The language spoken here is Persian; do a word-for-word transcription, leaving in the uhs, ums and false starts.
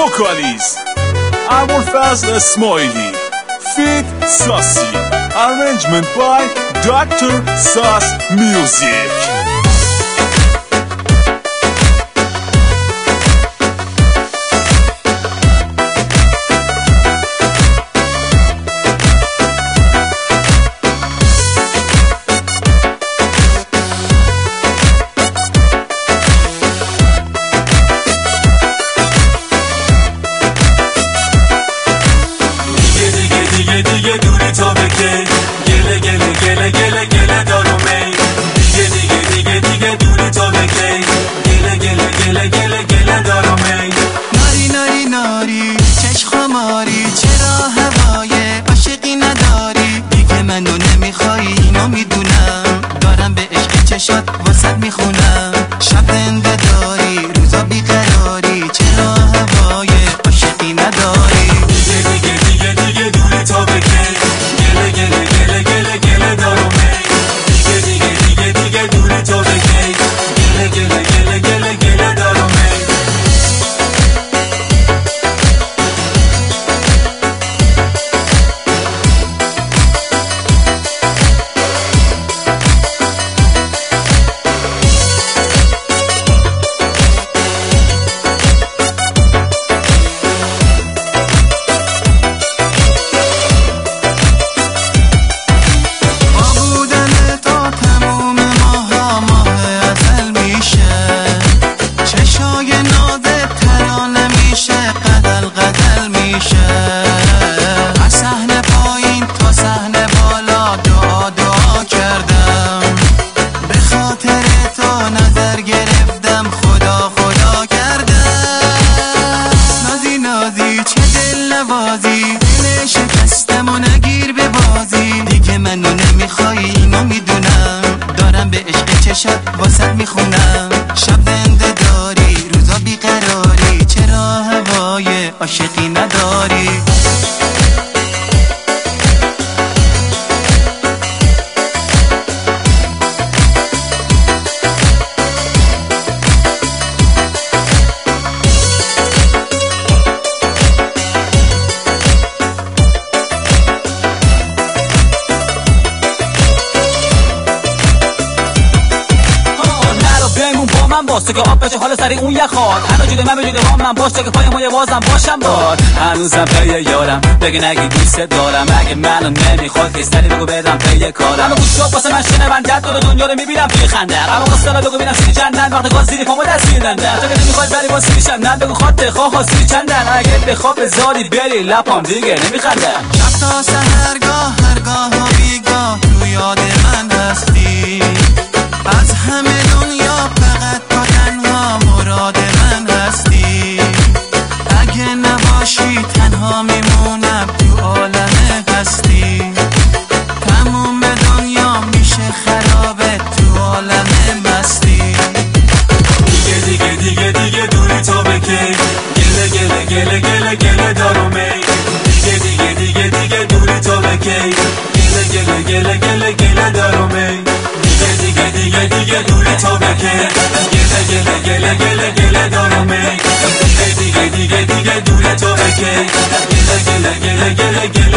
vocalist Abulfazl Ismaili, feat Sasi, arrangement by Doctor Sas Music. دیگه دوری تا بکی گله گله گله گله گله دارم ای دیگه دیگه دیگه دیگه دوری تا بکی گله گله گله گله گله دارم ای ناری ناری ناری چشم خماری چرا هوای عاشقی نداری دیگه منو نمیخوای اینو میدونم دارم به عشق چشات واسط میخونم شب زنده داری روزا بیقراری چرا هوای عاشقی نداری دیگه دیگه دیگه دیگه دوری تا بکی گله گله گله گله گله دارم ای دیگه دیگه دیگه دیگه دوری تا بکی گله گله گله گله گله دارم ای دل شکستم و نگیر به بازی دیگه منو نمیخوای اینو میدونم دارم به عشق چشات واسط میخونم شب زنده داری روزا بیقراری چرا هوای عاشقی نداری من باش که آب بشه حالا سری اون یخواد همه جوده من بجوده هم من باش که پای موی بازم باشم باد هنوزم پی یارم بگه نگی دوست دارم اگه منو نمیخواد که سری بگو بدم پی کارم اما گوش شو واسه من شنه من جد دور دنیا رو میبینم توی خنده اما قصه بگو ببینم سیری چندن وقت گاز زیری پامو دست میدندن تو که نمیخواد بری با سیری چندن بگو خاطر خواه سیری چندن اگه بخواب زاری بری لپام دیگه نمیخندم شب تا سحرگاه هرگاه و بیگاه تو یاد من هستی از همه دنیا فقط تو تنها مراد من هستی اگه نباشی تنها میمونم تو عالم هستی تموم دنیا میشه خرابه تو عالم مستی دیگه دیگه دیگه دیگه دوری تا بکی گله گله گله گله گله دارم ای دیگه دیگه دیگه دیگه دوری تا بکی گله گله گله گله گله دارم ای دیگه دیگه دیگه دیگه دوری تا بکی گله گله گله گله گله دارم ای دیگه دیگه دیگه دیگه دوری تا بکی گله گله گله گله گله